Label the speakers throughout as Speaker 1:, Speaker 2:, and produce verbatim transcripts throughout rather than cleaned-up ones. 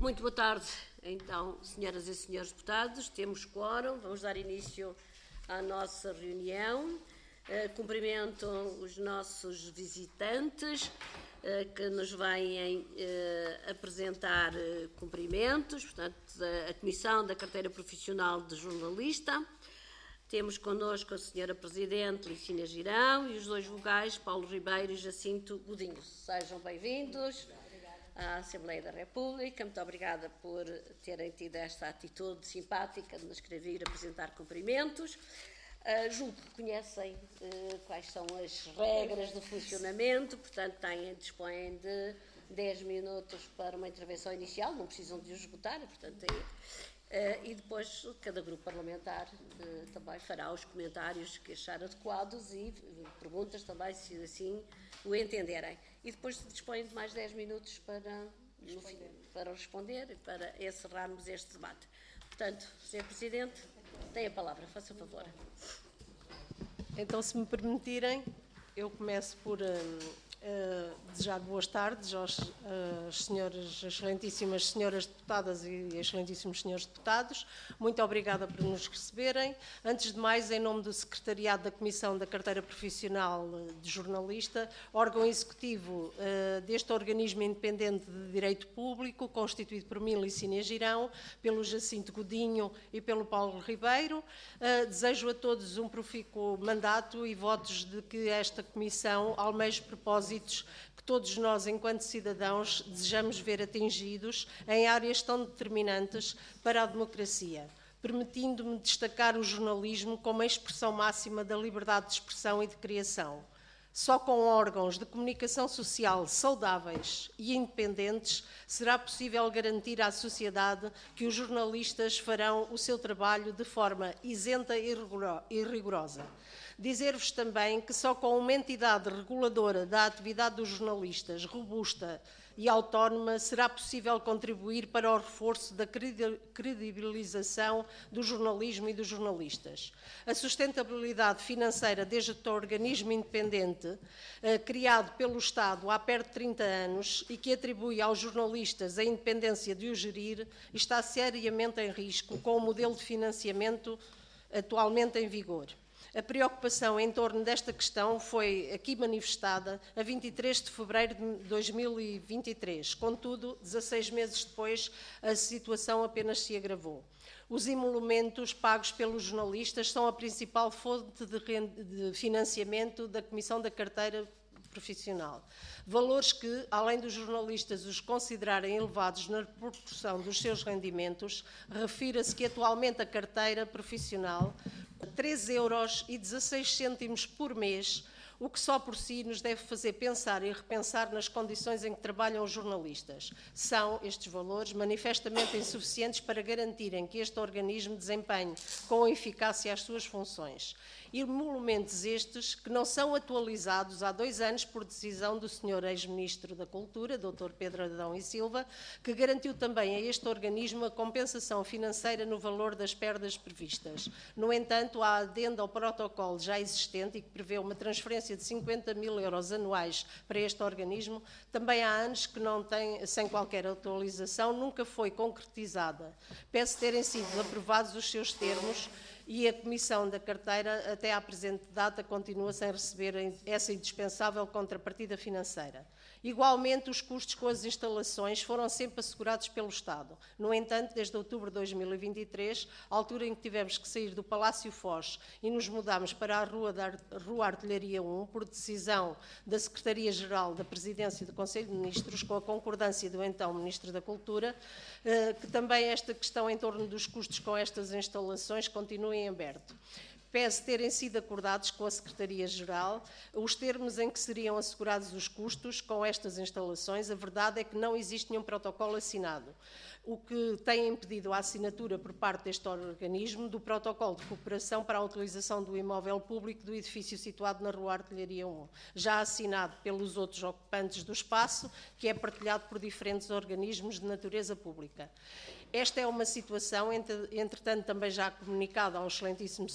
Speaker 1: Muito boa tarde, então, senhoras e senhores deputados. Temos quórum, vamos dar início à nossa reunião. Uh, cumprimento os nossos visitantes uh, que nos vêm uh, apresentar uh, cumprimentos, portanto, da a Comissão da Carteira Profissional de Jornalista. Temos connosco a senhora Presidente, Licínia Girão, e os dois vogais, Paulo Ribeiro e Jacinto Godinho. Sejam bem-vindos à Assembleia da República. Muito obrigada por terem tido esta atitude simpática de nos querer vir apresentar cumprimentos. Uh, julgo que conhecem uh, quais são as regras de funcionamento, portanto, têm, dispõem de dez minutos para uma intervenção inicial, não precisam de os esgotar, portanto, é, uh, e depois cada grupo parlamentar uh, também fará os comentários que achar adequados e uh, perguntas também, se assim o entenderem. E depois dispõem de mais dez minutos para, no fim, para responder e para encerrarmos este debate. Portanto, senhor Presidente, tem a palavra, faça favor.
Speaker 2: Então, se me permitirem, eu começo por uh, uh, desejar boas tardes aos uh, senhores, excelentíssimas senhoras deputadas e excelentíssimos senhores deputados. Muito obrigada por nos receberem. Antes de mais, em nome do Secretariado da Comissão da Carteira Profissional de Jornalista, órgão executivo uh, deste organismo independente de direito público, constituído por mim, Licínia Girão, pelo Jacinto Godinho e pelo Paulo Ribeiro, uh, desejo a todos um profícuo mandato e votos de que esta Comissão almeje propósitos que todos nós, enquanto cidadãos, desejamos ver atingidos em áreas tão determinantes para a democracia, permitindo-me destacar o jornalismo como a expressão máxima da liberdade de expressão e de criação. Só com órgãos de comunicação social saudáveis e independentes será possível garantir à sociedade que os jornalistas farão o seu trabalho de forma isenta e rigorosa. Dizer-vos também que só com uma entidade reguladora da atividade dos jornalistas robusta e autónoma será possível contribuir para o reforço da credibilização do jornalismo e dos jornalistas. A sustentabilidade financeira deste organismo independente, eh, criado pelo Estado há perto de trinta anos e que atribui aos jornalistas a independência de o gerir, está seriamente em risco com o modelo de financiamento atualmente em vigor. A preocupação em torno desta questão foi aqui manifestada a vinte e três de fevereiro de dois mil e vinte e três. Contudo, dezasseis meses depois, a situação apenas se agravou. Os emolumentos pagos pelos jornalistas são a principal fonte de financiamento da Comissão da Carteira Profissional. Valores que, além dos jornalistas os considerarem elevados na proporção dos seus rendimentos, refira-se que atualmente a carteira profissional treze euros e dezasseis cêntimos por mês, o que só por si nos deve fazer pensar e repensar nas condições em que trabalham os jornalistas. São estes valores manifestamente insuficientes para garantirem que este organismo desempenhe com eficácia as suas funções. Emolumentos estes que não são atualizados há dois anos por decisão do senhor ex-ministro da Cultura, doutor Pedro Adão e Silva, que garantiu também a este organismo a compensação financeira no valor das perdas previstas. No entanto, há adenda ao protocolo já existente e que prevê uma transferência de cinquenta mil euros anuais para este organismo, também há anos que não tem, sem qualquer atualização, nunca foi concretizada. Peço terem sido aprovados os seus termos e a Comissão da Carteira, até à presente data, continua sem receber essa indispensável contrapartida financeira. Igualmente, os custos com as instalações foram sempre assegurados pelo Estado. No entanto, desde outubro de dois mil e vinte e três, altura em que tivemos que sair do Palácio Foz e nos mudámos para a Rua, da Rua Artilharia um, por decisão da Secretaria-Geral da Presidência do Conselho de Ministros, com a concordância do então Ministro da Cultura, que também esta questão em torno dos custos com estas instalações continua em aberto. Pese terem sido acordados com a Secretaria-Geral os termos em que seriam assegurados os custos com estas instalações, a verdade é que não existe nenhum protocolo assinado, o que tem impedido a assinatura por parte deste organismo do protocolo de cooperação para a utilização do imóvel público do edifício situado na Rua Artilharia um, já assinado pelos outros ocupantes do espaço, que é partilhado por diferentes organismos de natureza pública. Esta é uma situação, entretanto, também já comunicada ao excelentíssimo senhor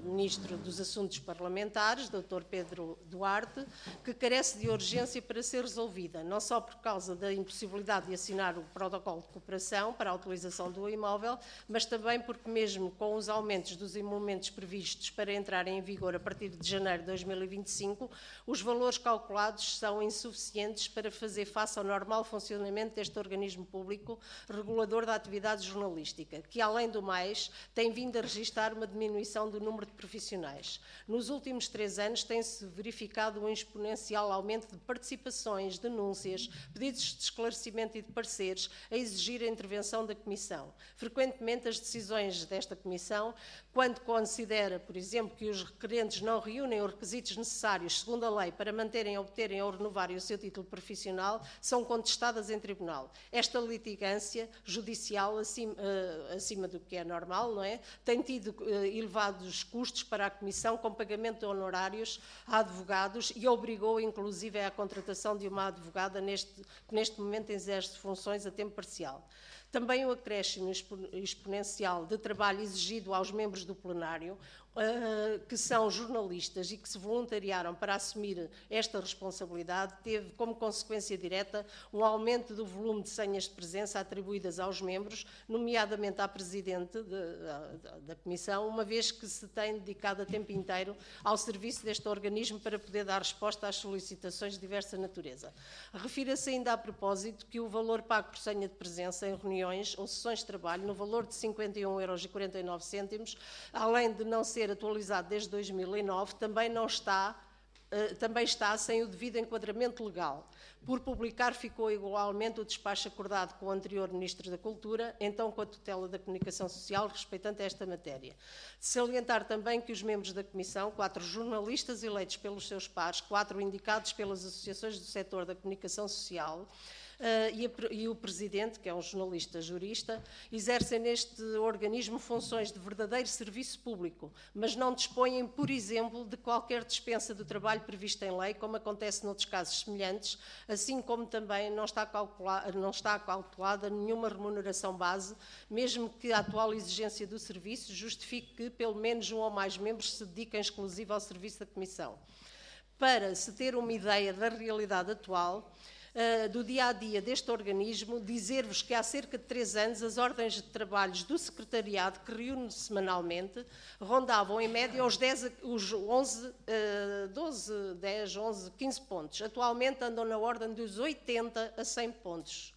Speaker 2: Ministro dos Assuntos Parlamentares, doutor Pedro Duarte, que carece de urgência para ser resolvida, não só por causa da impossibilidade de assinar o protocolo de cooperação para a utilização do imóvel, mas também porque mesmo com os aumentos dos emolumentos previstos para entrarem em vigor a partir de janeiro de dois mil e vinte e cinco, os valores calculados são insuficientes para fazer face ao normal funcionamento deste organismo público regulador da atividade jornalística, que, além do mais, tem vindo a registrar uma diminuição do número de profissionais. Nos últimos três anos tem-se verificado um exponencial aumento de participações, denúncias, pedidos de esclarecimento e de pareceres a exigir a intervenção da Comissão. Frequentemente as decisões desta Comissão, quando considera, por exemplo, que os requerentes não reúnem os requisitos necessários, segundo a lei, para manterem, obterem ou renovarem o seu título profissional, são contestadas em tribunal. Esta litigância judicial, acima, uh, acima do que é normal, não é? Tem tido uh, elevados custos para a Comissão, com pagamento de honorários a advogados, e obrigou, inclusive, à contratação de uma advogada neste, que neste momento exerce funções a tempo parcial. Também o acréscimo exponencial de trabalho exigido aos membros do plenário, uh, que são jornalistas e que se voluntariaram para assumir esta responsabilidade, teve como consequência direta um aumento do volume de senhas de presença atribuídas aos membros, nomeadamente à Presidente de, da, da Comissão, uma vez que se tem dedicado a tempo inteiro ao serviço deste organismo para poder dar resposta às solicitações de diversa natureza. Refira-se ainda a propósito que o valor pago por senha de presença em reuniões ou sessões de trabalho, no valor de cinquenta e um euros e quarenta e nove cêntimos, além de não ser atualizado desde dois mil e nove, também não está, uh, também está sem o devido enquadramento legal. Por publicar ficou igualmente o despacho acordado com o anterior Ministro da Cultura, então com a tutela da Comunicação Social, respeitante a esta matéria. De salientar também que os membros da Comissão, quatro jornalistas eleitos pelos seus pares, quatro indicados pelas associações do setor da comunicação social, Uh, e, a, e o Presidente, que é um jornalista jurista, exercem neste organismo funções de verdadeiro serviço público, mas não dispõem, por exemplo, de qualquer dispensa do trabalho previsto em lei, como acontece noutros casos semelhantes, assim como também não está, calculada, não está calculada nenhuma remuneração base, mesmo que a atual exigência do serviço justifique que pelo menos um ou mais membros se dediquem exclusivo ao serviço da Comissão. Para se ter uma ideia da realidade atual, Uh, do dia-a-dia deste organismo, dizer-vos que há cerca de três anos as ordens de trabalhos do secretariado, que reúne semanalmente, rondavam em média os, dez, os onze, uh, doze, dez, onze, quinze pontos. Atualmente andam na ordem dos oitenta a cem pontos.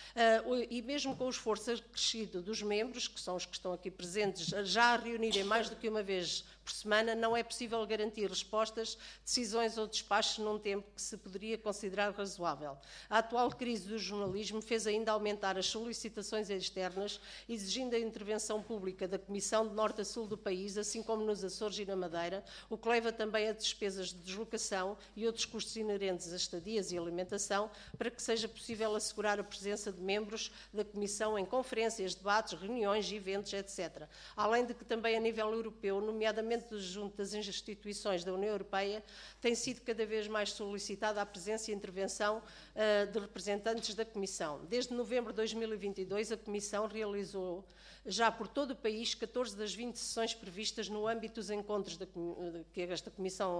Speaker 2: Uh, e mesmo com o esforço acrescido dos membros, que são os que estão aqui presentes, já a reunirem mais do que uma vez por semana, não é possível garantir respostas, decisões ou despachos num tempo que se poderia considerar razoável. A atual crise do jornalismo fez ainda aumentar as solicitações externas, exigindo a intervenção pública da Comissão de norte a sul do país, assim como nos Açores e na Madeira, o que leva também a despesas de deslocação e outros custos inerentes a estadias e alimentação, para que seja possível assegurar a presença de membros da Comissão em conferências, debates, reuniões, eventos, etcétera. Além de que também a nível europeu, nomeadamente junto das instituições da União Europeia, tem sido cada vez mais solicitada a presença e intervenção uh, de representantes da Comissão. Desde novembro de dois mil e vinte e dois, a Comissão realizou já por todo o país catorze das vinte sessões previstas no âmbito dos encontros da, que esta Comissão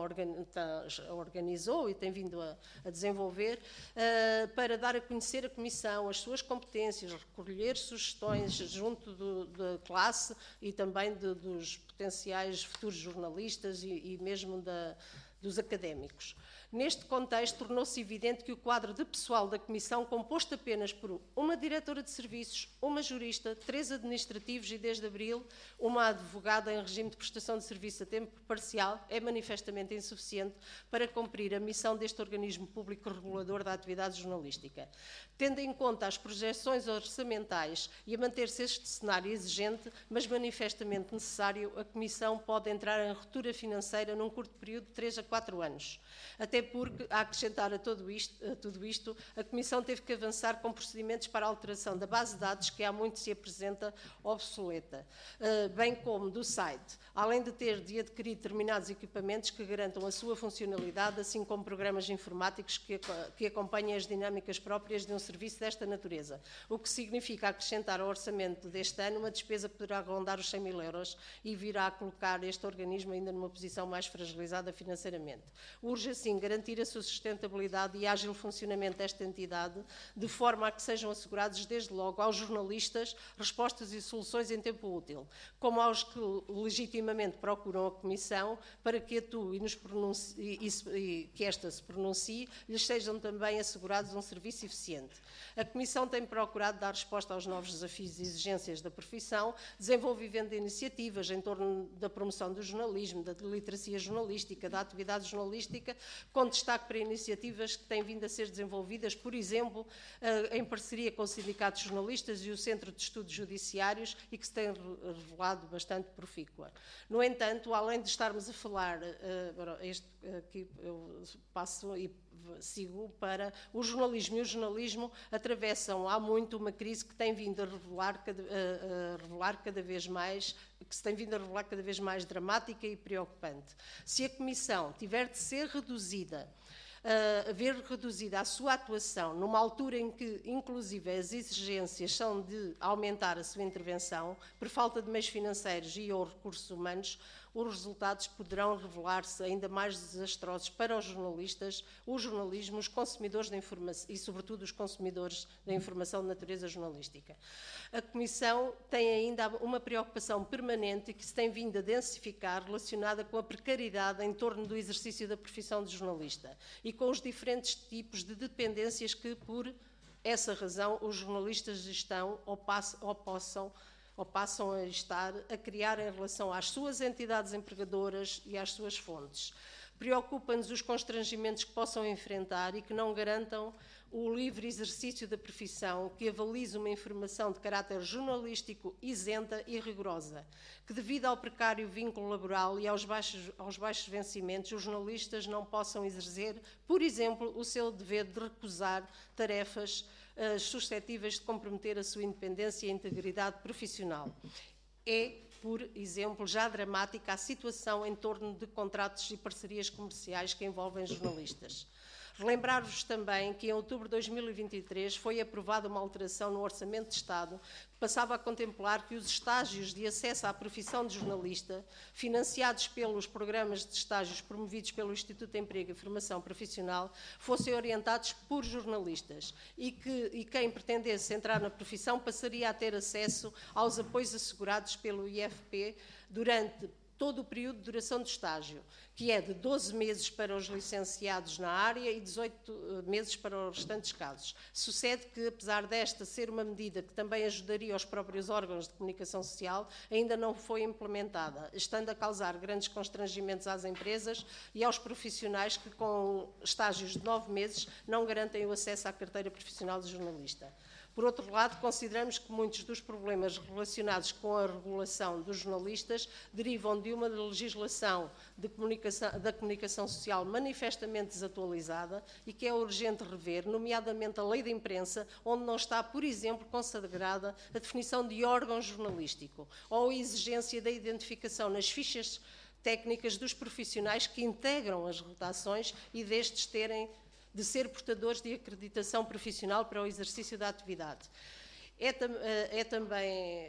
Speaker 2: organizou e tem vindo a, a desenvolver, uh, para dar a conhecer a Comissão, as suas competências, recolher sugestões junto do, da classe e também de, dos potenciais futuros jornalistas e, e mesmo da, dos académicos. Neste contexto, tornou-se evidente que o quadro de pessoal da Comissão, composto apenas por uma diretora de serviços, uma jurista, três administrativos e, desde abril, uma advogada em regime de prestação de serviço a tempo parcial, é manifestamente insuficiente para cumprir a missão deste organismo público regulador da atividade jornalística. Tendo em conta as projeções orçamentais e a manter-se este cenário exigente, mas manifestamente necessário, a Comissão pode entrar em ruptura financeira num curto período de três a quatro anos. Até até porque, a acrescentar a, todo isto, a tudo isto, a Comissão teve que avançar com procedimentos para a alteração da base de dados que há muito se apresenta obsoleta, bem como do site, além de ter de adquirir determinados equipamentos que garantam a sua funcionalidade, assim como programas informáticos que, que acompanhem as dinâmicas próprias de um serviço desta natureza, o que significa acrescentar ao orçamento deste ano uma despesa que poderá rondar os cem mil euros e virá a colocar este organismo ainda numa posição mais fragilizada financeiramente. Urge, assim, garantir a sua sustentabilidade e ágil funcionamento desta entidade, de forma a que sejam assegurados, desde logo, aos jornalistas respostas e soluções em tempo útil, como aos que legitimamente procuram a Comissão para que atue e, nos pronuncie, e, e que esta se pronuncie, lhes sejam também assegurados um serviço eficiente. A Comissão tem procurado dar resposta aos novos desafios e exigências da profissão, desenvolvendo iniciativas em torno da promoção do jornalismo, da literacia jornalística, da atividade jornalística, com destaque para iniciativas que têm vindo a ser desenvolvidas, por exemplo, em parceria com o Sindicato de Jornalistas e o Centro de Estudos Judiciários, e que se tem revelado bastante profícua. No entanto, além de estarmos a falar, este, aqui eu passo e sigo para o jornalismo, e o jornalismo atravessam há muito uma crise que tem vindo a revelar cada, a, a revelar cada vez mais, que se tem vindo a revelar cada vez mais dramática e preocupante. Se a Comissão tiver de ser reduzida, a ver reduzida a sua atuação numa altura em que, inclusive, as exigências são de aumentar a sua intervenção, por falta de meios financeiros e ou recursos humanos, os resultados poderão revelar-se ainda mais desastrosos para os jornalistas, o jornalismo, os consumidores da informação e, sobretudo, os consumidores da informação de natureza jornalística. A Comissão tem ainda uma preocupação permanente que se tem vindo a densificar, relacionada com a precariedade em torno do exercício da profissão de jornalista e com os diferentes tipos de dependências que, por essa razão, os jornalistas estão ou, passam, ou possam ou passam a estar a criar em relação às suas entidades empregadoras e às suas fontes. Preocupa-nos os constrangimentos que possam enfrentar e que não garantam o livre exercício da profissão, que avalize uma informação de caráter jornalístico isenta e rigorosa, que devido ao precário vínculo laboral e aos baixos, aos baixos vencimentos, os jornalistas não possam exercer, por exemplo, o seu dever de recusar tarefas uh, suscetíveis de comprometer a sua independência e integridade profissional. É, por exemplo, já dramática a situação em torno de contratos e parcerias comerciais que envolvem jornalistas. Relembrar-vos também que em outubro de dois mil e vinte e três foi aprovada uma alteração no Orçamento de Estado que passava a contemplar que os estágios de acesso à profissão de jornalista, financiados pelos programas de estágios promovidos pelo Instituto de Emprego e Formação Profissional, fossem orientados por jornalistas e que e quem pretendesse entrar na profissão passaria a ter acesso aos apoios assegurados pelo I F P durante todo o período de duração do estágio, que é de doze meses para os licenciados na área e dezoito meses para os restantes casos. Sucede que, apesar desta ser uma medida que também ajudaria os próprios órgãos de comunicação social, ainda não foi implementada, estando a causar grandes constrangimentos às empresas e aos profissionais que, com estágios de nove meses, não garantem o acesso à carteira profissional de jornalista. Por outro lado, consideramos que muitos dos problemas relacionados com a regulação dos jornalistas derivam de uma legislação de comunicação, da comunicação social manifestamente desatualizada e que é urgente rever, nomeadamente a lei da imprensa, onde não está, por exemplo, consagrada a definição de órgão jornalístico ou a exigência da identificação nas fichas técnicas dos profissionais que integram as redações e destes terem de ser portadores de acreditação profissional para o exercício da atividade. É, é também,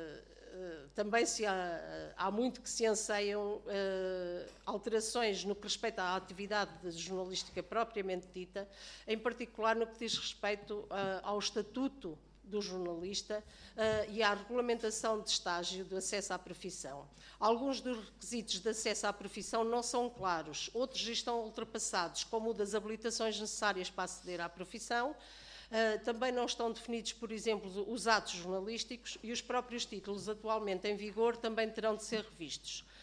Speaker 2: também se há, há muito que se anseiam alterações no que respeita à atividade jornalística propriamente dita, em particular no que diz respeito ao estatuto do jornalista uh, e à regulamentação de estágio de acesso à profissão. Alguns dos requisitos de acesso à profissão não são claros, outros estão ultrapassados, como o das habilitações necessárias para aceder à profissão. Uh, também não estão definidos, por exemplo, os atos jornalísticos e os próprios títulos atualmente em vigor também terão de ser revistos.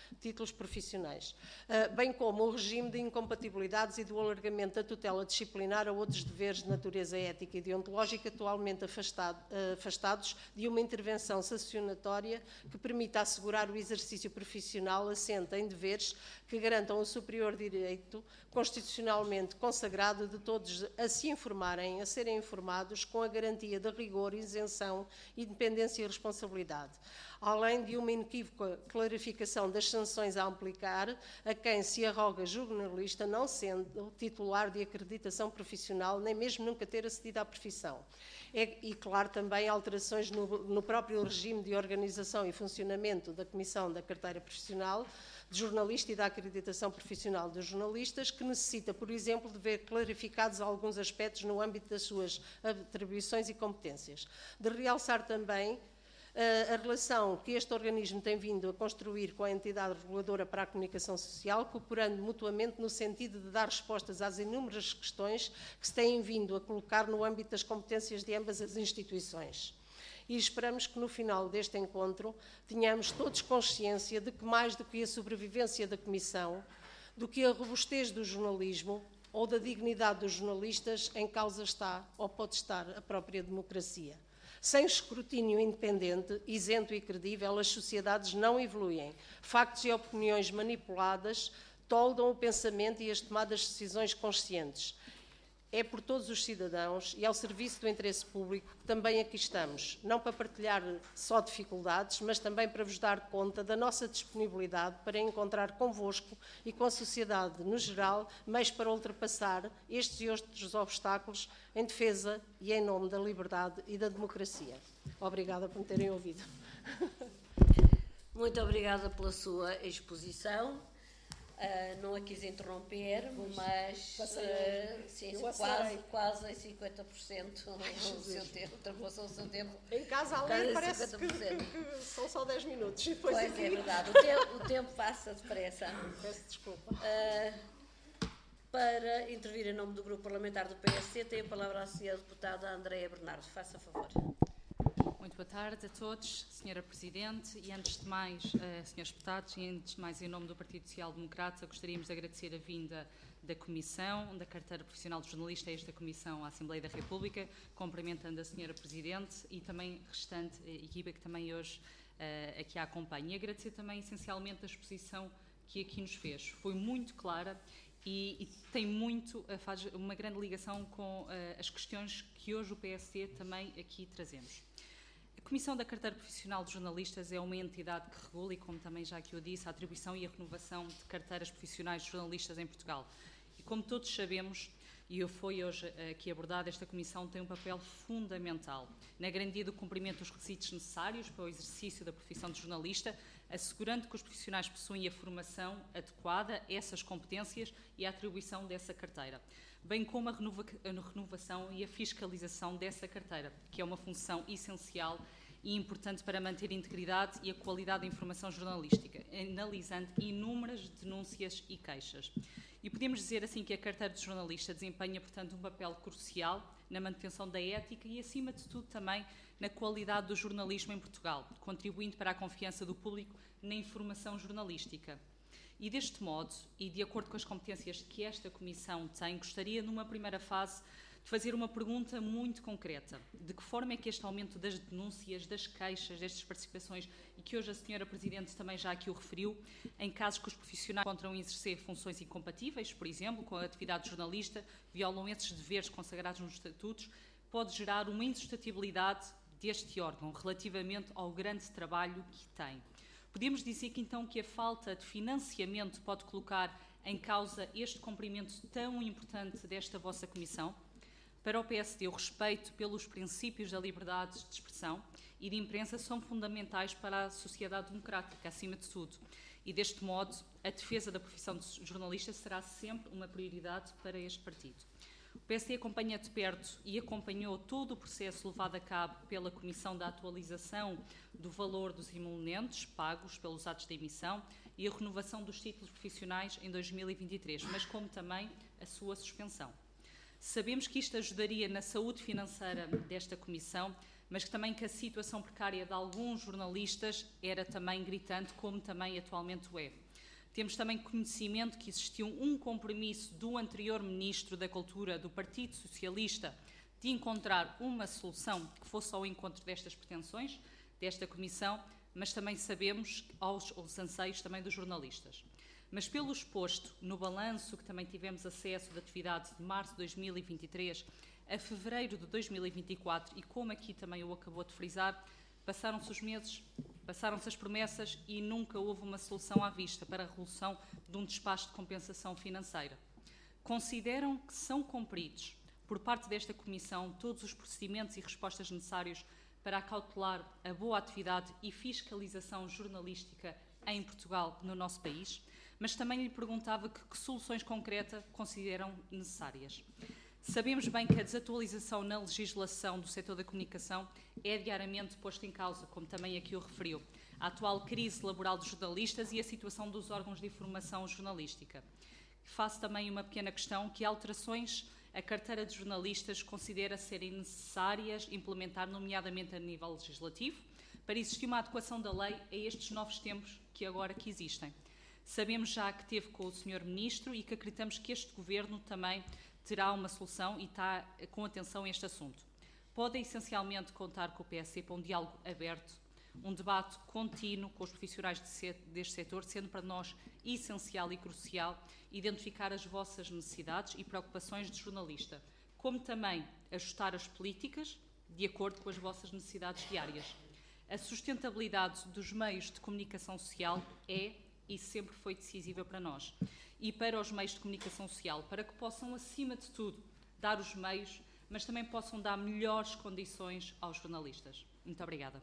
Speaker 2: títulos profissionais, bem como o regime de incompatibilidades e do alargamento da tutela disciplinar a outros deveres de natureza ética e deontológica atualmente afastado, afastados de uma intervenção sancionatória que permita assegurar o exercício profissional assente em deveres que garantam o superior direito constitucionalmente consagrado de todos a se informarem, a serem informados com a garantia de rigor, isenção, independência e responsabilidade, além de uma inequívoca clarificação das sanções a aplicar a quem se arroga jornalista, não sendo titular de acreditação profissional, nem mesmo nunca ter acedido à profissão. É, e, claro, também alterações no, no próprio regime de organização e funcionamento da Comissão da Carteira Profissional de Jornalista e da Acreditação Profissional dos Jornalistas, que necessita, por exemplo, de ver clarificados alguns aspectos no âmbito das suas atribuições e competências. De realçar também a relação que este organismo tem vindo a construir com a entidade reguladora para a comunicação social, cooperando mutuamente no sentido de dar respostas às inúmeras questões que se têm vindo a colocar no âmbito das competências de ambas as instituições. E esperamos que no final deste encontro tenhamos todos consciência de que mais do que a sobrevivência da Comissão, do que a robustez do jornalismo ou da dignidade dos jornalistas, em causa está, ou pode estar, a própria democracia. Sem escrutínio independente, isento e credível, as sociedades não evoluem. Factos e opiniões manipuladas toldam o pensamento e as tomadas de decisões conscientes. É por todos os cidadãos e ao serviço do interesse público que também aqui estamos, não para partilhar só dificuldades, mas também para vos dar conta da nossa disponibilidade para encontrar convosco e com a sociedade no geral meios para ultrapassar estes e outros obstáculos em defesa e em nome da liberdade e da democracia. Obrigada por me terem ouvido.
Speaker 1: Muito obrigada pela sua exposição. Uh, não a quis interromper, mas uh, sim, quase, quase em cinquenta por cento o seu tempo, ultrapassou o seu tempo.
Speaker 2: Em casa a ler parece que, que são só dez minutos. E depois
Speaker 1: pois
Speaker 2: aqui...
Speaker 1: é verdade, o tempo, o tempo passa depressa.
Speaker 2: Peço desculpa.
Speaker 1: Uh, para intervir em nome do Grupo Parlamentar do P S C, tem a palavra a senhora deputada Andréa Bernardo. Faça favor.
Speaker 3: Muito boa tarde a todos, senhora Presidente, e antes de mais, uh, senhores deputados, e antes de mais, em nome do Partido Social Democrata, gostaríamos de agradecer a vinda da Comissão, da Carteira Profissional de Jornalista, a esta Comissão à Assembleia da República, cumprimentando a senhora Presidente e também a restante uh, equipa que também hoje uh, aqui a acompanha. E agradecer também, essencialmente, a exposição que aqui nos fez. Foi muito clara e, e tem muito, uh, faz uma grande ligação com uh, as questões que hoje o P S C também aqui trazemos. A Comissão da Carteira Profissional de Jornalistas é uma entidade que regula, e como também já aqui eu disse, a atribuição e a renovação de carteiras profissionais de jornalistas em Portugal. E como todos sabemos, e eu fui hoje aqui abordado, esta Comissão tem um papel fundamental na garantia do cumprimento dos requisitos necessários para o exercício da profissão de jornalista, assegurando que os profissionais possuem a formação adequada, essas competências e a atribuição dessa carteira, bem como a, renova a renovação e a fiscalização dessa carteira, que é uma função essencial e importante para manter a integridade e a qualidade da informação jornalística, analisando inúmeras denúncias e queixas. E podemos dizer assim que a carteira de jornalista desempenha, portanto, um papel crucial na manutenção da ética e, acima de tudo, também na qualidade do jornalismo em Portugal, contribuindo para a confiança do público na informação jornalística. E deste modo, e de acordo com as competências que esta Comissão tem, gostaria, numa primeira fase, de fazer uma pergunta muito concreta. De que forma é que este aumento das denúncias, das queixas, destas participações, e que hoje a senhora Presidente também já aqui o referiu, em casos que os profissionais encontram exercer funções incompatíveis, por exemplo, com a atividade de jornalista, violam esses deveres consagrados nos estatutos, pode gerar uma insustentabilidade deste órgão relativamente ao grande trabalho que tem. Podemos dizer que então que a falta de financiamento pode colocar em causa este cumprimento tão importante desta vossa Comissão? Para o P S D, o respeito pelos princípios da liberdade de expressão e de imprensa são fundamentais para a sociedade democrática, acima de tudo. E deste modo, a defesa da profissão de jornalista será sempre uma prioridade para este partido. O P S D acompanha de perto e acompanhou todo o processo levado a cabo pela Comissão da Atualização do Valor dos Emolumentos pagos pelos atos de emissão e a renovação dos títulos profissionais em dois mil e vinte e três, mas como também a sua suspensão. Sabemos que isto ajudaria na saúde financeira desta Comissão, mas que também que a situação precária de alguns jornalistas era também gritante, como também atualmente o é. Temos também conhecimento que existiu um compromisso do anterior Ministro da Cultura do Partido Socialista de encontrar uma solução que fosse ao encontro destas pretensões, desta Comissão, mas também sabemos aos, aos anseios também dos jornalistas. Mas pelo exposto no balanço que também tivemos acesso da atividade de março de dois mil e vinte e três a fevereiro de dois mil e vinte e quatro, e como aqui também o acabou de frisar, passaram-se os meses, passaram-se as promessas e nunca houve uma solução à vista para a resolução de um despacho de compensação financeira. Consideram que são cumpridos, por parte desta Comissão, todos os procedimentos e respostas necessários para acautelar a boa atividade e fiscalização jornalística em Portugal, no nosso país? Mas também lhe perguntava que, que soluções concretas consideram necessárias. Sabemos bem que a desatualização na legislação do setor da comunicação é diariamente posta em causa, como também aqui o referiu, a atual crise laboral dos jornalistas e a situação dos órgãos de informação jornalística. Faço também uma pequena questão: que alterações a carteira de jornalistas considera serem necessárias implementar, nomeadamente a nível legislativo, para existir uma adequação da lei a estes novos tempos que agora que existem? Sabemos já que teve com o senhor Ministro e que acreditamos que este Governo também terá uma solução e está com atenção a este assunto. Pode essencialmente contar com o P S C para um diálogo aberto, um debate contínuo com os profissionais deste setor, sendo para nós essencial e crucial identificar as vossas necessidades e preocupações de jornalista, como também ajustar as políticas de acordo com as vossas necessidades diárias. A sustentabilidade dos meios de comunicação social é e sempre foi decisiva para nós e para os meios de comunicação social, para que possam, acima de tudo, dar os meios, mas também possam dar melhores condições aos jornalistas. Muito obrigada.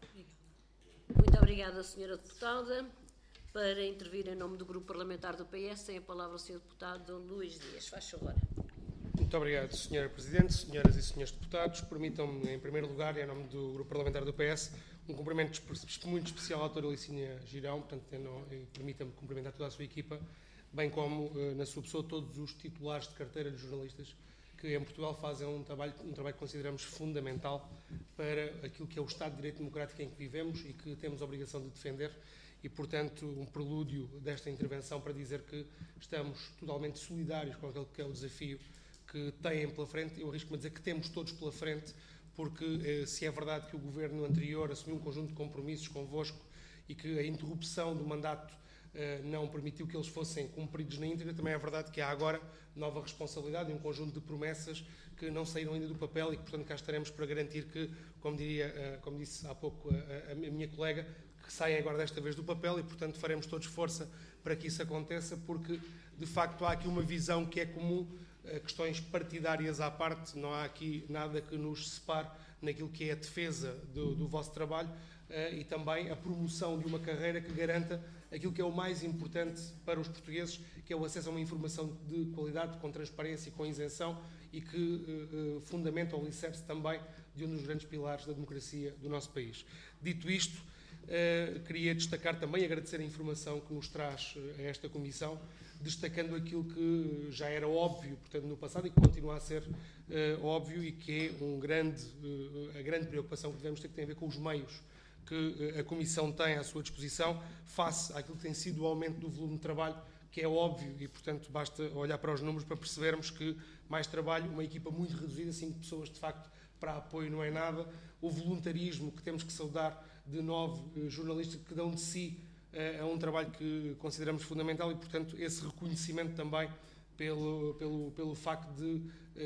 Speaker 1: Muito obrigada, senhora Deputada. Para intervir em nome do Grupo Parlamentar do P S, tem a palavra o senhor Deputado Luís Dias. Faz favor.
Speaker 4: Muito obrigado, senhora Presidente, senhoras e senhores deputados. Permitam-me, em primeiro lugar, em nome do Grupo Parlamentar do P S, um cumprimento muito especial à doutora Licínia Girão, portanto, permita-me cumprimentar toda a sua equipa, bem como, na sua pessoa, todos os titulares de carteira de jornalistas que em Portugal fazem um trabalho, um trabalho que consideramos fundamental para aquilo que é o Estado de Direito Democrático em que vivemos e que temos a obrigação de defender. E, portanto, um prelúdio desta intervenção para dizer que estamos totalmente solidários com aquele que é o desafio que têm pela frente. Eu arrisco-me a dizer que temos todos pela frente, porque eh, se é verdade que o Governo anterior assumiu um conjunto de compromissos convosco e que a interrupção do mandato eh, não permitiu que eles fossem cumpridos na íntegra, também é verdade que há agora nova responsabilidade e um conjunto de promessas que não saíram ainda do papel e que, portanto, cá estaremos para garantir que, como, diria, eh, como disse há pouco a, a minha colega, que saem agora desta vez do papel e, portanto, faremos todos força para que isso aconteça, porque, de facto, há aqui uma visão que é comum, questões partidárias à parte, não há aqui nada que nos separe naquilo que é a defesa do, do vosso trabalho e também a promoção de uma carreira que garanta aquilo que é o mais importante para os portugueses, que é o acesso a uma informação de qualidade, com transparência e com isenção e que uh, fundamenta o alicerce também de um dos grandes pilares da democracia do nosso país. Dito isto, uh, queria destacar também, agradecer a informação que nos traz uh, a esta Comissão, destacando aquilo que já era óbvio, portanto, no passado e que continua a ser uh, óbvio e que é um grande, uh, a grande preocupação que devemos ter, que tem a ver com os meios que uh, a Comissão tem à sua disposição face àquilo que tem sido o aumento do volume de trabalho, que é óbvio e, portanto, basta olhar para os números para percebermos que mais trabalho, uma equipa muito reduzida, cinco pessoas, de facto, para apoio não é nada, o voluntarismo que temos que saudar de nove uh, jornalistas que dão de si é um trabalho que consideramos fundamental e, portanto, esse reconhecimento também pelo, pelo, pelo facto de,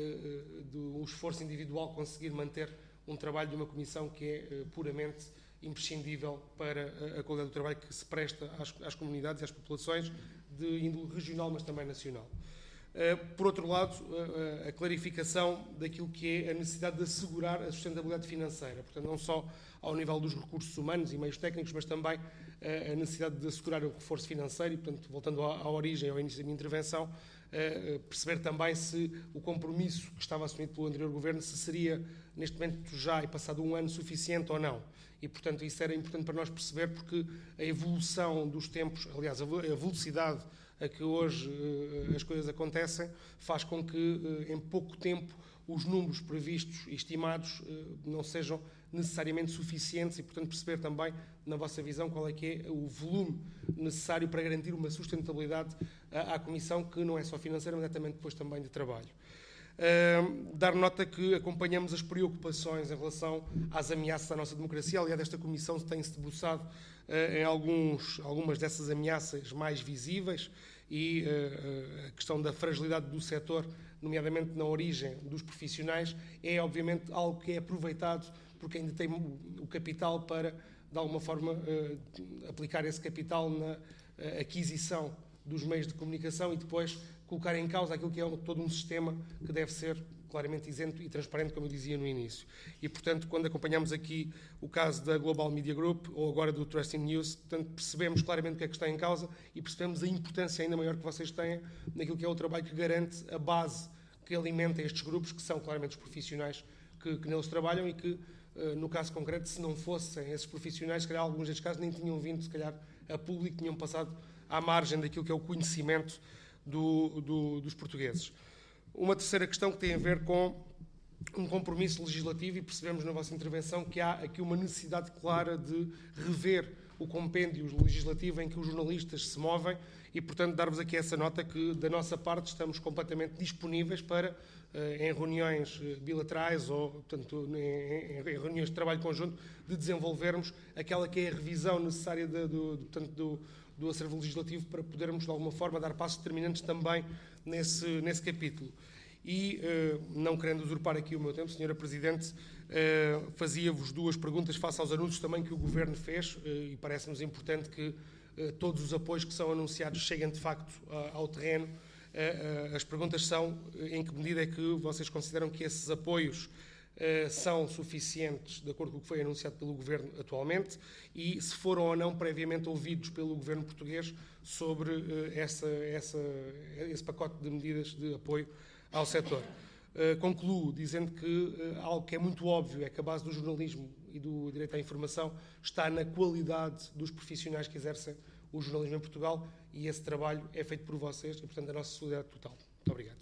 Speaker 4: de o esforço individual conseguir manter um trabalho de uma comissão que é puramente imprescindível para a qualidade do trabalho que se presta às, às comunidades e às populações de índole regional, mas também nacional. Por outro lado, a clarificação daquilo que é a necessidade de assegurar a sustentabilidade financeira, portanto, não só ao nível dos recursos humanos e meios técnicos, mas também a necessidade de assegurar o reforço financeiro e, portanto, voltando à, à origem, ao início da minha intervenção, perceber também se o compromisso que estava assumido pelo anterior Governo, se seria, neste momento já e passado um ano, suficiente ou não. E, portanto, isso era importante para nós perceber, porque a evolução dos tempos, aliás, a velocidade a que hoje uh, as coisas acontecem, faz com que uh, em pouco tempo os números previstos e estimados não sejam necessariamente suficientes e, portanto, perceber também, na vossa visão, qual é que é o volume necessário para garantir uma sustentabilidade à Comissão, que não é só financeira, mas é também depois também de trabalho. Uh, dar nota que acompanhamos as preocupações em relação às ameaças à nossa democracia. Aliás, esta Comissão tem-se debruçado uh, em alguns, algumas dessas ameaças mais visíveis e uh, a questão da fragilidade do setor, nomeadamente na origem dos profissionais, é obviamente algo que é aproveitado por quem ainda tem o capital para, de alguma forma, uh, aplicar esse capital na uh, aquisição dos meios de comunicação e depois colocar em causa aquilo que é todo um sistema que deve ser claramente isento e transparente, como eu dizia no início. E, portanto, quando acompanhamos aqui o caso da Global Media Group ou agora do Trusting News, portanto, percebemos claramente o que é que está em causa e percebemos a importância ainda maior que vocês têm naquilo que é o trabalho que garante a base que alimenta estes grupos, que são claramente os profissionais que, que neles trabalham e que, no caso concreto, se não fossem esses profissionais, se calhar alguns destes casos nem tinham vindo, se calhar, a público, tinham passado à margem daquilo que é o conhecimento do, do, dos portugueses. Uma terceira questão que tem a ver com um compromisso legislativo, e percebemos na vossa intervenção que há aqui uma necessidade clara de rever o compêndio legislativo em que os jornalistas se movem e, portanto, dar-vos aqui essa nota que, da nossa parte, estamos completamente disponíveis para, em reuniões bilaterais ou, portanto, em, em reuniões de trabalho conjunto, de desenvolvermos aquela que é a revisão necessária de, do, de, portanto, do, do acervo legislativo para podermos, de alguma forma, dar passos determinantes também nesse, nesse capítulo. E, eh, não querendo usurpar aqui o meu tempo, senhora Presidente, eh, fazia-vos duas perguntas face aos anúncios também que o Governo fez, eh, e parece-nos importante que eh, todos os apoios que são anunciados cheguem, de facto, a, ao terreno. Eh, eh, as perguntas são, em que medida é que vocês consideram que esses apoios eh, são suficientes, de acordo com o que foi anunciado pelo Governo atualmente, e se foram ou não previamente ouvidos pelo Governo português sobre eh, essa, essa, esse pacote de medidas de apoio ao setor. Uh, concluo dizendo que uh, algo que é muito óbvio é que a base do jornalismo e do direito à informação está na qualidade dos profissionais que exercem o jornalismo em Portugal e esse trabalho é feito por vocês e, portanto, a nossa solidariedade total. Muito obrigado.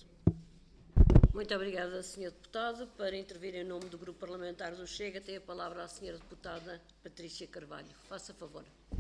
Speaker 1: Muito obrigada, senhor Deputado. Para intervir em nome do Grupo Parlamentar do Chega, tem a palavra a senhora Deputada Patrícia Carvalho. Faça favor.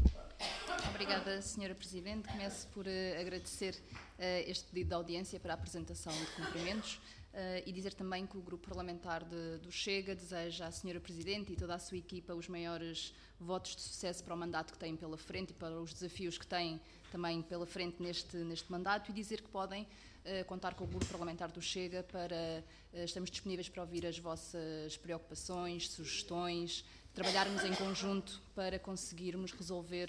Speaker 5: Obrigada, senhora Presidente. Começo por uh, agradecer uh, este pedido de audiência para a apresentação de cumprimentos uh, e dizer também que o Grupo Parlamentar de, do Chega deseja à senhora Presidente e toda a sua equipa os maiores votos de sucesso para o mandato que têm pela frente e para os desafios que têm também pela frente neste, neste mandato e dizer que podem uh, contar com o Grupo Parlamentar do Chega para... Uh, estamos disponíveis para ouvir as vossas preocupações, sugestões, trabalharmos em conjunto para conseguirmos resolver,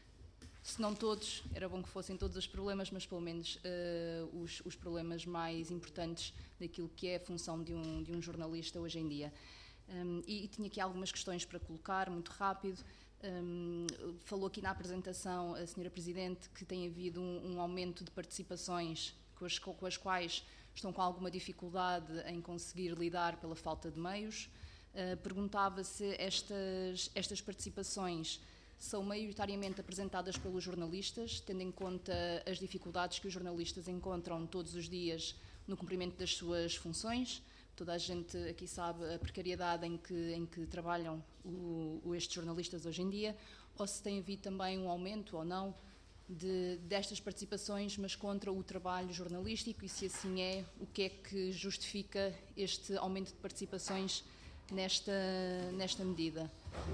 Speaker 5: se não todos, era bom que fossem todos os problemas, mas pelo menos uh, os, os problemas mais importantes daquilo que é a função de um, de um jornalista hoje em dia. Um, e, e tinha aqui algumas questões para colocar, muito rápido. Um, falou aqui na apresentação a senhora Presidente que tem havido um, um aumento de participações com as, com as quais estão com alguma dificuldade em conseguir lidar pela falta de meios. Uh, perguntava se estas, estas participações são maioritariamente apresentadas pelos jornalistas, tendo em conta as dificuldades que os jornalistas encontram todos os dias no cumprimento das suas funções. Toda a gente aqui sabe a precariedade em que, em que trabalham o, o estes jornalistas hoje em dia, ou se tem havido também um aumento ou não de, destas participações, mas contra o trabalho jornalístico, e se assim é, o que é que justifica este aumento de participações nesta, nesta medida?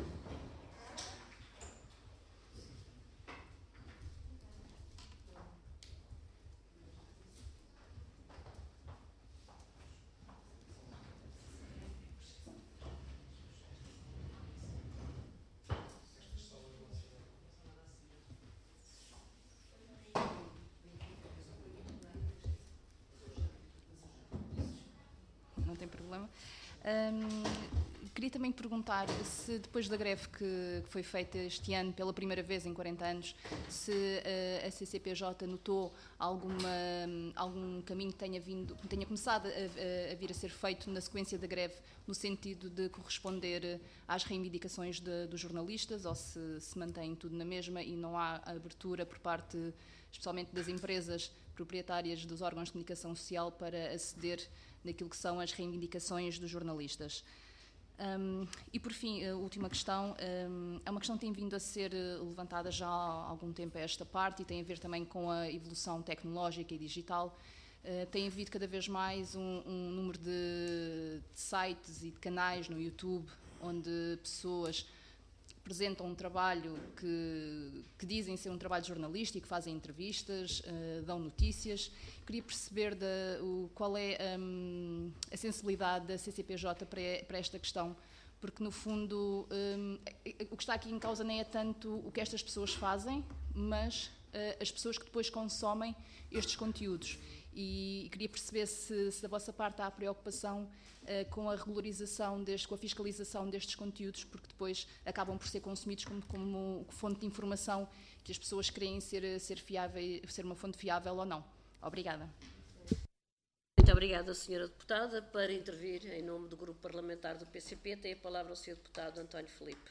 Speaker 5: Não tem problema. Um, queria também perguntar se depois da greve que, que foi feita este ano pela primeira vez em quarenta anos, se uh, a C C P J notou alguma, algum caminho que tenha, vindo, que tenha começado a, a, a vir a ser feito na sequência da greve no sentido de corresponder às reivindicações de, dos jornalistas, ou se se mantém tudo na mesma e não há abertura por parte, especialmente das empresas proprietárias dos órgãos de comunicação social, para aceder daquilo que são as reivindicações dos jornalistas. Um, e por fim, a última questão, um, é uma questão que tem vindo a ser levantada já há algum tempo a esta parte e tem a ver também com a evolução tecnológica e digital. Uh, tem havido cada vez mais um, um número de, de sites e de canais no YouTube onde pessoas apresentam um trabalho que, que dizem ser um trabalho jornalístico, fazem entrevistas, uh, dão notícias. Queria perceber de, o, qual é um, a sensibilidade da C C P J para, para esta questão, porque no fundo um, o que está aqui em causa nem é tanto o que estas pessoas fazem, mas uh, as pessoas que depois consomem estes conteúdos. E, e queria perceber se, se da vossa parte há a preocupação uh, com a regularização, deste, com a fiscalização destes conteúdos, porque depois acabam por ser consumidos como, como fonte de informação que as pessoas creem ser, ser, fiável, ser uma fonte fiável ou não. Obrigada.
Speaker 1: Muito obrigada, senhora Deputada. Para intervir em nome do Grupo Parlamentar do P C P, tem a palavra o senhor Deputado António Filipe.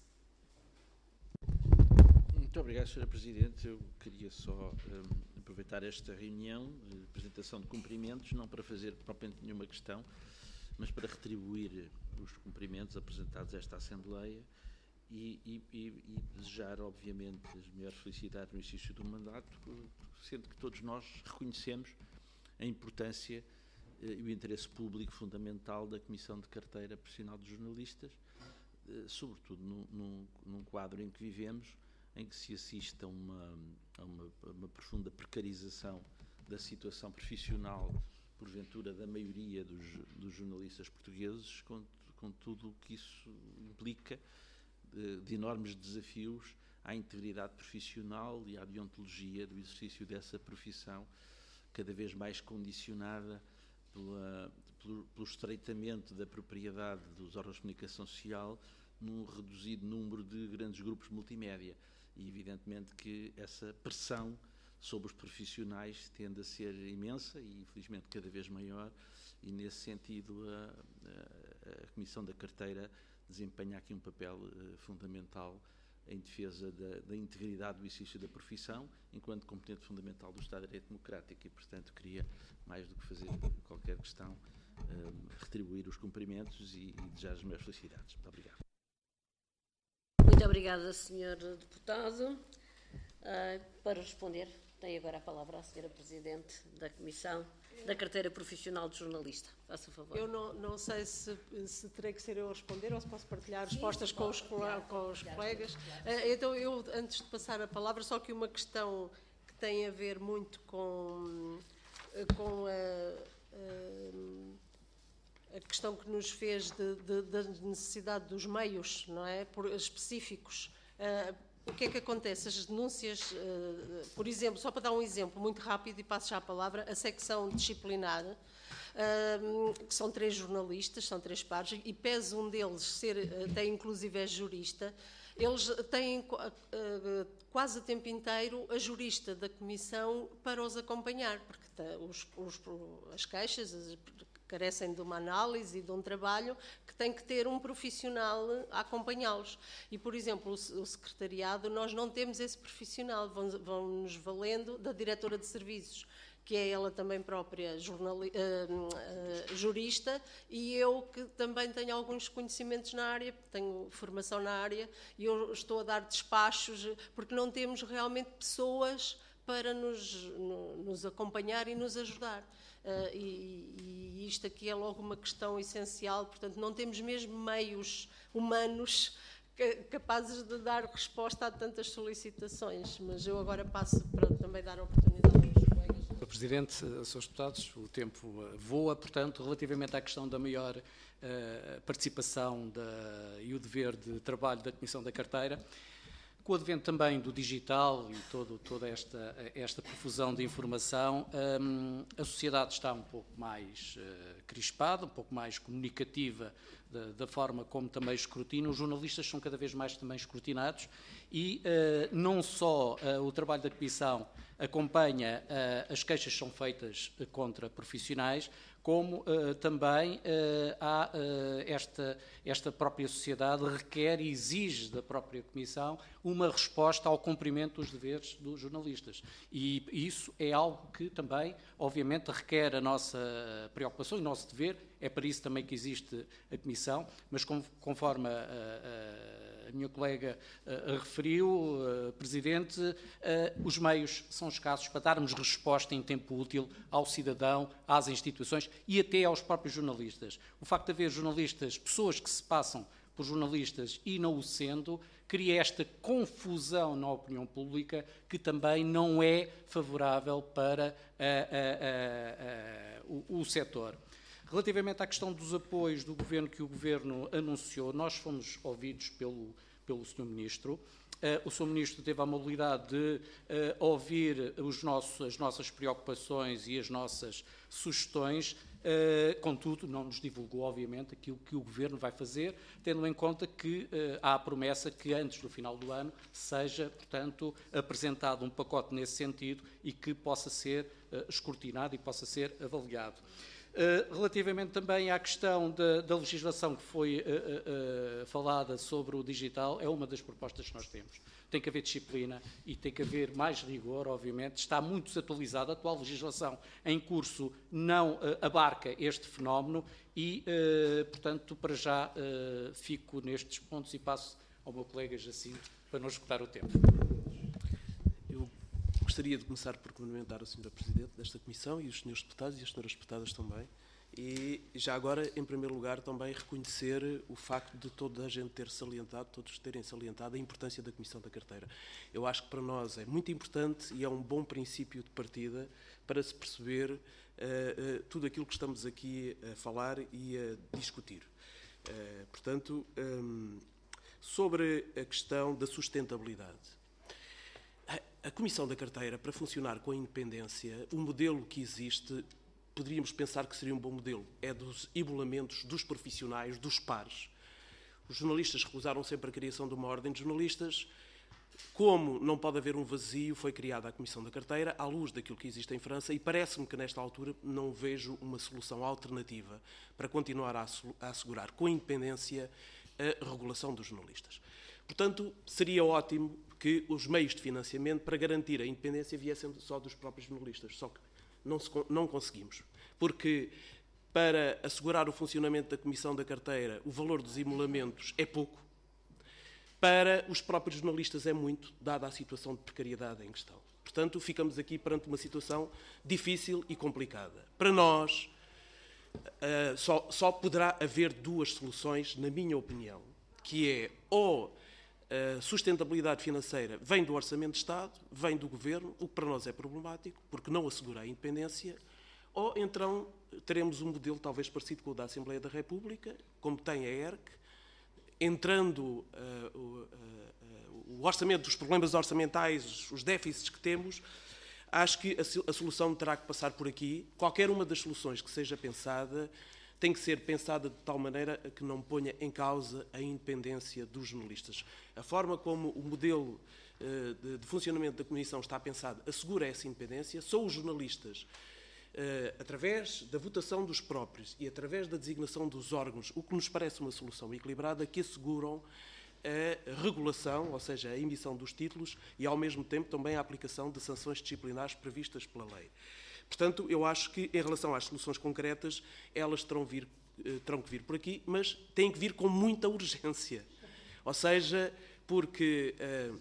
Speaker 6: Muito obrigado, senhora Presidente. Eu queria só um, aproveitar esta reunião de apresentação de cumprimentos, não para fazer propriamente nenhuma questão, mas para retribuir os cumprimentos apresentados a esta Assembleia e, e, e, e desejar, obviamente, as melhores felicidades no exercício do mandato, sendo que todos nós reconhecemos a importância eh, e o interesse público fundamental da Comissão de Carteira Profissional de Jornalistas, eh, sobretudo num, num, num quadro em que vivemos, em que se assiste a uma, a uma, a uma profunda precarização da situação profissional, porventura, da maioria dos, dos jornalistas portugueses, com, com tudo o que isso implica de, de enormes desafios à integridade profissional e à deontologia do exercício dessa profissão, cada vez mais condicionada pela, pelo, pelo estreitamento da propriedade dos órgãos de comunicação social num reduzido número de grandes grupos multimédia. E evidentemente que essa pressão sobre os profissionais tende a ser imensa e infelizmente cada vez maior, e nesse sentido a, a, a Comissão da Carteira desempenha aqui um papel uh, fundamental em defesa da, da integridade do exercício da profissão, enquanto componente fundamental do Estado de Direito Democrático, e portanto queria, mais do que fazer qualquer questão, um, retribuir os cumprimentos e, e desejar as melhores felicidades. Muito obrigado.
Speaker 1: Muito obrigada, senhor Deputado. Uh, para responder, tem agora a palavra a senhora Presidente da Comissão da Carteira Profissional de Jornalista. Faça favor.
Speaker 2: Eu não, não sei se, se terei que ser eu a responder ou se posso partilhar respostas com os, com os colegas. Uh, então, eu, antes de passar a palavra, só que uma questão que tem a ver muito com, com a... a a questão que nos fez de, de, da necessidade dos meios, não é, por, específicos. Uh, o que é que acontece? As denúncias, uh, por exemplo, só para dar um exemplo muito rápido e passo já a palavra, a secção disciplinar, uh, que são três jornalistas, são três pares, e pese um deles ser, até inclusive é jurista, eles têm uh, quase o tempo inteiro a jurista da Comissão para os acompanhar, porque tá, os, os, as queixas, as, carecem de uma análise e de um trabalho que tem que ter um profissional a acompanhá-los. E, por exemplo, o, o secretariado, nós não temos esse profissional, vão-nos valendo da diretora de serviços, que é ela também própria jornali, uh, uh, jurista, e eu que também tenho alguns conhecimentos na área, tenho formação na área, e eu estou a dar despachos, porque não temos realmente pessoas para nos, no, nos acompanhar e nos ajudar. Uh, e, e isto aqui é logo uma questão essencial, portanto não temos mesmo meios humanos capazes de dar resposta a tantas solicitações, mas eu agora passo para também dar a oportunidade aos colegas.
Speaker 7: Senhor Presidente, senhores deputados, o tempo voa, portanto, relativamente à questão da maior uh, participação da, e o dever de trabalho da Comissão da Carteira, com o advento também do digital e todo, toda esta, esta profusão de informação, um, a sociedade está um pouco mais uh, crispada, um pouco mais comunicativa da, da forma como também escrutina. Os jornalistas são cada vez mais também escrutinados e uh, não só uh, o trabalho da Comissão acompanha uh, as queixas que são feitas contra profissionais, como uh, também uh, há uh, esta, esta própria sociedade requer e exige da própria Comissão uma resposta ao cumprimento dos deveres dos jornalistas. E isso é algo que também, obviamente, requer a nossa preocupação e o nosso dever. É para isso também que existe a Comissão, mas conforme a, a, a minha colega a, a referiu, a Presidente, a, os meios são escassos para darmos resposta em tempo útil ao cidadão, às instituições e até aos próprios jornalistas. O facto de haver jornalistas, pessoas que se passam por jornalistas e não o sendo, cria esta confusão na opinião pública que também não é favorável para a, a, a, a, o, o setor. Relativamente à questão dos apoios do Governo que o Governo anunciou, nós fomos ouvidos pelo, pelo senhor Ministro. Uh, o senhor Ministro teve a amabilidade de uh, ouvir os nossos, as nossas preocupações e as nossas sugestões. Uh, contudo, não nos divulgou, obviamente, aquilo que o Governo vai fazer, tendo em conta que uh, há a promessa que antes do final do ano seja, portanto, apresentado um pacote nesse sentido e que possa ser uh, escrutinado e possa ser avaliado. Uh, relativamente também à questão da, da legislação que foi uh, uh, uh, falada sobre o digital, é uma das propostas que nós temos. Tem que haver disciplina e tem que haver mais rigor, obviamente. Está muito desatualizada. A atual legislação em curso não uh, abarca este fenómeno e, uh, portanto, para já uh, fico nestes pontos e passo ao meu colega Jacinto para não esgotar o tempo.
Speaker 8: Gostaria de começar por cumprimentar a senhora Presidente desta Comissão e os senhores deputados e as senhoras deputadas também. E já agora, em primeiro lugar, também reconhecer o facto de toda a gente ter salientado, todos terem salientado a importância da Comissão da Carteira. Eu acho que para nós é muito importante e é um bom princípio de partida para se perceber uh, uh, tudo aquilo que estamos aqui a falar e a discutir. Uh, portanto, um, sobre a questão da sustentabilidade. A Comissão da Carteira, para funcionar com a independência, o modelo que existe, poderíamos pensar que seria um bom modelo. É dos emolamentos dos profissionais, dos pares. Os jornalistas recusaram sempre a criação de uma ordem de jornalistas. Como não pode haver um vazio, foi criada a Comissão da Carteira, à luz daquilo que existe em França, e parece-me que, nesta altura, não vejo uma solução alternativa para continuar a assegurar com a independência a regulação dos jornalistas. Portanto, seria ótimo que os meios de financiamento para garantir a independência viessem só dos próprios jornalistas, só que não, se, não conseguimos, porque para assegurar o funcionamento da Comissão da Carteira o valor dos emolamentos é pouco, para os próprios jornalistas é muito, dada a situação de precariedade em questão. Portanto, ficamos aqui perante uma situação difícil e complicada. Para nós, uh, só, só poderá haver duas soluções, na minha opinião, que é ou a sustentabilidade financeira vem do Orçamento de Estado, vem do Governo, o que para nós é problemático, porque não assegura a independência, ou então teremos um modelo talvez parecido com o da Assembleia da República, como tem a E R C, entrando uh, uh, uh, o orçamento, os problemas orçamentais, os déficits que temos. Acho que a, a solução terá que passar por aqui. Qualquer uma das soluções que seja pensada tem que ser pensada de tal maneira a que não ponha em causa a independência dos jornalistas. A forma como o modelo uh, de, de funcionamento da Comissão está pensado assegura essa independência. São os jornalistas, uh, através da votação dos próprios e através da designação dos órgãos, o que nos parece uma solução equilibrada, que asseguram a regulação, ou seja, a emissão dos títulos e, ao mesmo tempo, também a aplicação de sanções disciplinares previstas pela lei. Portanto, eu acho que, em relação às soluções concretas, elas terão, vir, terão que vir por aqui, mas têm que vir com muita urgência. Ou seja, porque uh,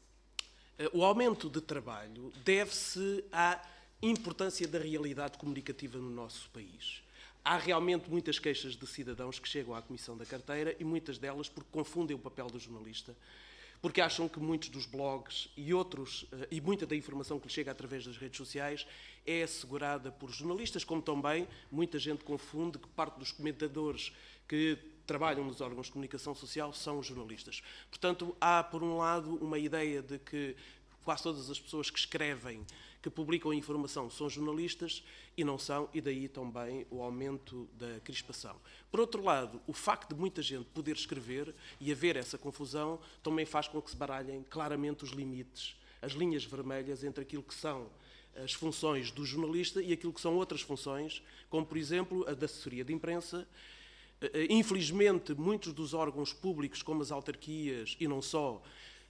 Speaker 8: uh, o aumento de trabalho deve-se à importância da realidade comunicativa no nosso país. Há realmente muitas queixas de cidadãos que chegam à Comissão da Carteira e muitas delas porque confundem o papel do jornalista, porque acham que muitos dos blogs e outros, e muita da informação que lhes chega através das redes sociais é assegurada por jornalistas, como também muita gente confunde que parte dos comentadores que trabalham nos órgãos de comunicação social são jornalistas. Portanto, há, por um lado, uma ideia de que quase todas as pessoas que escrevem, que publicam a informação, são jornalistas e não são, e daí também o aumento da crispação. Por outro lado, o facto de muita gente poder escrever e haver essa confusão também faz com que se baralhem claramente os limites, as linhas vermelhas entre aquilo que são as funções do jornalista e aquilo que são outras funções, como, por exemplo, a da assessoria de imprensa. Infelizmente, muitos dos órgãos públicos, como as autarquias e não só,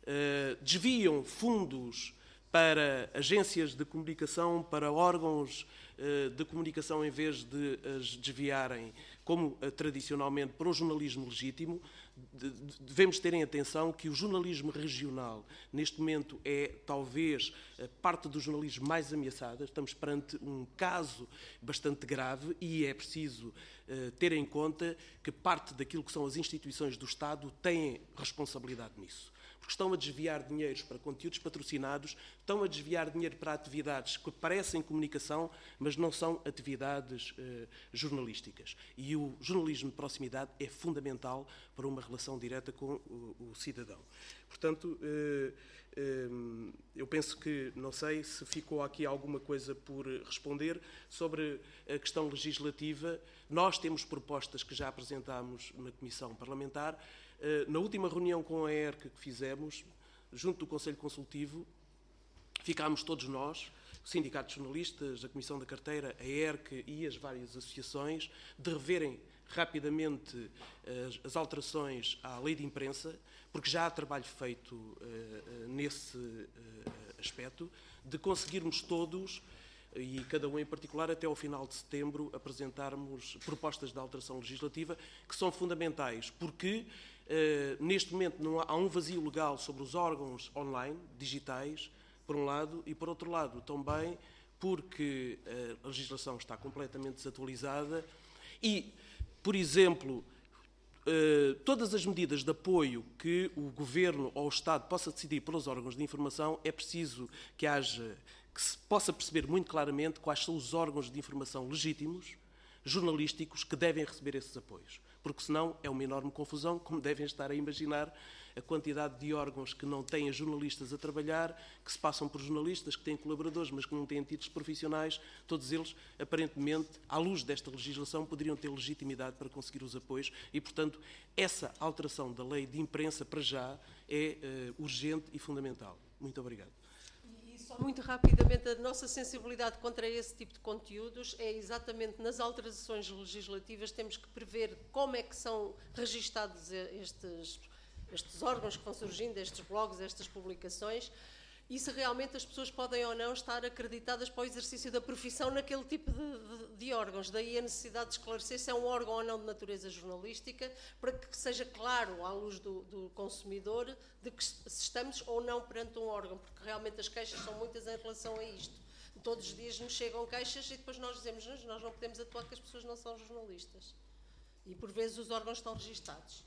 Speaker 8: desviam fundos para agências de comunicação, para órgãos de comunicação, em vez de as desviarem, como tradicionalmente, para o jornalismo legítimo. Devemos ter em atenção que o jornalismo regional, neste momento, é talvez a parte do jornalismo mais ameaçada. Estamos perante um caso bastante grave e é preciso uh, ter em conta que parte daquilo que são as instituições do Estado têm responsabilidade nisso. Porque estão a desviar dinheiros para conteúdos patrocinados, estão a desviar dinheiro para atividades que parecem comunicação, mas não são atividades uh, jornalísticas. E o jornalismo de proximidade é fundamental para uma relação direta com o, o cidadão. Portanto, uh, uh, eu penso que, não sei se ficou aqui alguma coisa por responder sobre a questão legislativa. Nós temos propostas que já apresentámos na Comissão Parlamentar. Na última reunião com a E R C que fizemos, junto do Conselho Consultivo, ficámos todos nós, o Sindicato de Jornalistas, a Comissão da Carteira, a E R C e as várias associações, de reverem rapidamente as, as alterações à lei de imprensa, porque já há trabalho feito uh, nesse uh, aspecto, de conseguirmos todos, e cada um em particular, até ao final de setembro, apresentarmos propostas de alteração legislativa que são fundamentais, porque uh, neste momento não há, há um vazio legal sobre os órgãos online, digitais, por um lado, e por outro lado também porque uh, a legislação está completamente desatualizada e, por exemplo, uh, todas as medidas de apoio que o Governo ou o Estado possa decidir pelos órgãos de informação, é preciso que haja que se possa perceber muito claramente quais são os órgãos de informação legítimos, jornalísticos, que devem receber esses apoios. Porque senão é uma enorme confusão, como devem estar a imaginar, a quantidade de órgãos que não têm jornalistas a trabalhar, que se passam por jornalistas, que têm colaboradores, mas que não têm títulos profissionais. Todos eles, aparentemente, à luz desta legislação, poderiam ter legitimidade para conseguir os apoios e, portanto, essa alteração da lei de imprensa, para já, é uh, urgente e fundamental. Muito obrigado.
Speaker 2: Muito rapidamente, a nossa sensibilidade contra esse tipo de conteúdos é exatamente nas alterações legislativas. Temos que prever como é que são registados estes, estes órgãos que vão surgindo, estes blogs, estas publicações, e se realmente as pessoas podem ou não estar acreditadas para o exercício da profissão naquele tipo de, de, de órgãos. Daí a necessidade de esclarecer se é um órgão ou não de natureza jornalística, para que seja claro, à luz do, do consumidor, de que se estamos ou não perante um órgão, porque realmente as queixas são muitas em relação a isto. Todos os dias nos chegam queixas e depois nós dizemos que nós não podemos atuar porque as pessoas não são jornalistas. E por vezes os órgãos estão registados.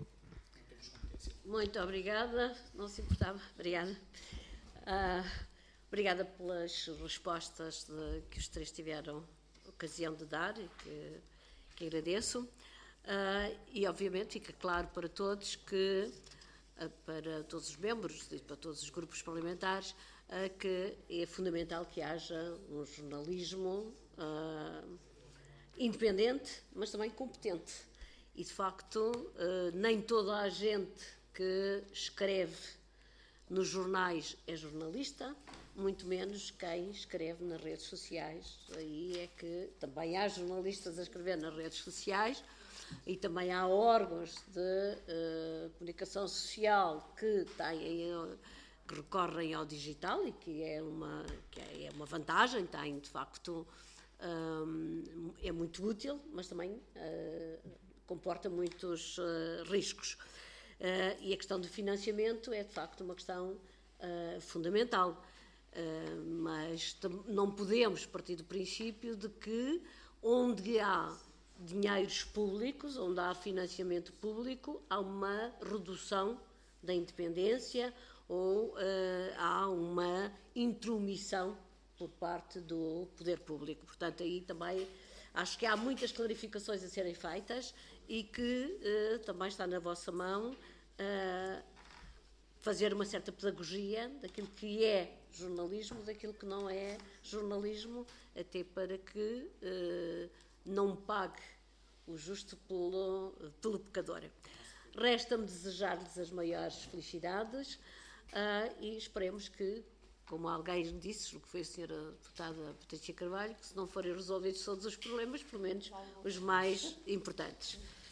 Speaker 1: Muito obrigada. Não se importava. Obrigada. Uh, obrigada pelas respostas de, que os três tiveram ocasião de dar e que, que agradeço. Uh, e, obviamente, fica claro para todos que, uh, para todos os membros e para todos os grupos parlamentares, uh, que é fundamental que haja um jornalismo uh, independente, mas também competente. E, de facto, uh, nem toda a gente que escreve nos jornais é jornalista, muito menos quem escreve nas redes sociais. Aí é que também há jornalistas a escrever nas redes sociais e também há órgãos de uh, comunicação social que, têm, que recorrem ao digital e que é uma, que é uma vantagem, tem de facto, um, é muito útil, mas também uh, comporta muitos uh, riscos. Uh, e a questão do financiamento é, de facto, uma questão uh, fundamental. Uh, mas não podemos partir do princípio de que onde há dinheiros públicos, onde há financiamento público, há uma redução da independência ou uh, há uma intromissão por parte do poder público. Portanto, aí também acho que há muitas clarificações a serem feitas e que uh, também está na vossa mão uh, fazer uma certa pedagogia daquilo que é jornalismo, daquilo que não é jornalismo, até para que uh, não pague o justo pelo, pelo pecador. Resta-me desejar-lhes as maiores felicidades uh, e esperemos que como alguém disse, o que foi a senhora deputada Patrícia Carvalho, que se não forem resolvidos todos os problemas, pelo menos os mais importantes.